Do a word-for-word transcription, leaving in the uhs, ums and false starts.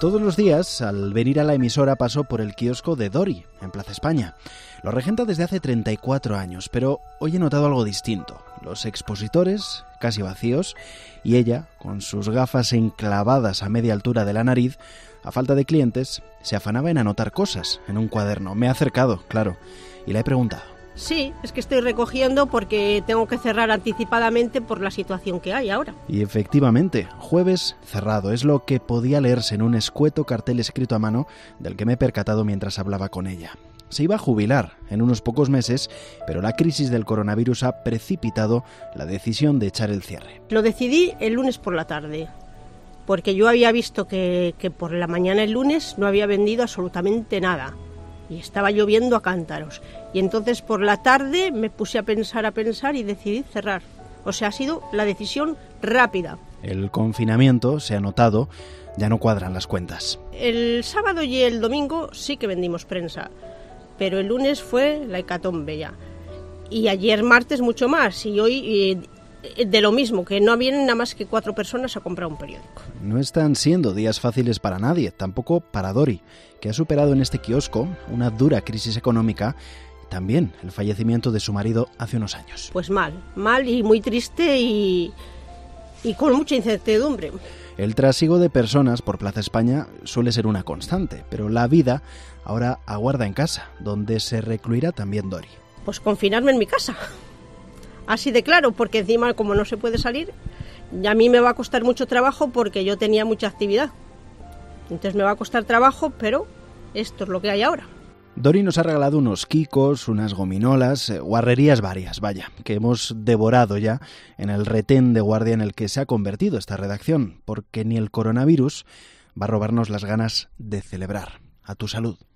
Todos los días, al venir a la emisora, paso por el kiosco de Dori, en Plaza España. Lo regenta desde hace treinta y cuatro años, pero hoy he notado algo distinto. Los expositores, casi vacíos, y ella, con sus gafas enclavadas a media altura de la nariz, a falta de clientes, se afanaba en anotar cosas en un cuaderno. Me ha acercado, claro, y le he preguntado. Sí, es que estoy recogiendo porque tengo que cerrar anticipadamente por la situación que hay ahora. Y efectivamente, jueves cerrado es lo que podía leerse en un escueto cartel escrito a mano del que me he percatado mientras hablaba con ella. Se iba a jubilar en unos pocos meses, pero la crisis del coronavirus ha precipitado la decisión de echar el cierre. Lo decidí el lunes por la tarde, porque yo había visto que, que por la mañana el lunes no había vendido absolutamente nada. Y estaba lloviendo a cántaros. Y entonces por la tarde me puse a pensar, a pensar y decidí cerrar. O sea, ha sido la decisión rápida. El confinamiento, se ha notado, ya no cuadran las cuentas. El sábado y el domingo sí que vendimos prensa, pero el lunes fue la hecatombe ya. Y ayer martes mucho más, y hoy eh, de lo mismo, que no vienen nada más que cuatro personas a comprar un periódico. No están siendo días fáciles para nadie, tampoco para Dori, que ha superado en este kiosco una dura crisis económica, también el fallecimiento de su marido hace unos años. Pues mal, mal y muy triste y, y con mucha incertidumbre. El trasiego de personas por Plaza España suele ser una constante, pero la vida ahora aguarda en casa, donde se recluirá también Dori. Pues confinarme en mi casa, así de claro, porque encima como no se puede salir, y a mí me va a costar mucho trabajo porque yo tenía mucha actividad. Entonces me va a costar trabajo, pero esto es lo que hay ahora. Dori nos ha regalado unos quicos, unas gominolas, eh, guarrerías varias, vaya, que hemos devorado ya en el retén de guardia en el que se ha convertido esta redacción, porque ni el coronavirus va a robarnos las ganas de celebrar. A tu salud.